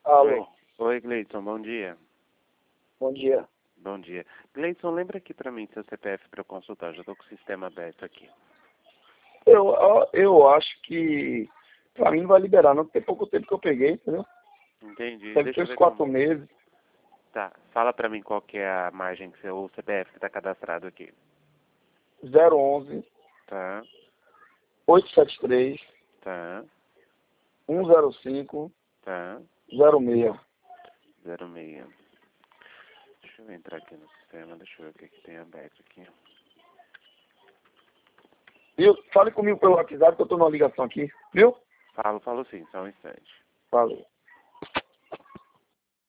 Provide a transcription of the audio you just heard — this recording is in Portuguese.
Alô. Oi, Gleidson, bom dia. Bom dia. Bom dia. Gleidson, lembra aqui pra mim seu CPF pra eu consultar, já tô com o sistema aberto aqui. Eu acho que pra mim não vai liberar, não, porque tem pouco tempo que eu peguei, entendeu? Entendi. Deve Deixa ter eu uns ver 4 como... meses. Tá, fala pra mim qual que é a margem que o CPF que tá cadastrado aqui. 011 Tá, 873 tá, 105 tá, 06. 06. Deixa eu entrar aqui no sistema, deixa eu ver o que tem aberto aqui. Viu? Fale comigo pelo WhatsApp que eu tô numa ligação aqui, viu? Falo sim, só um instante. Falei.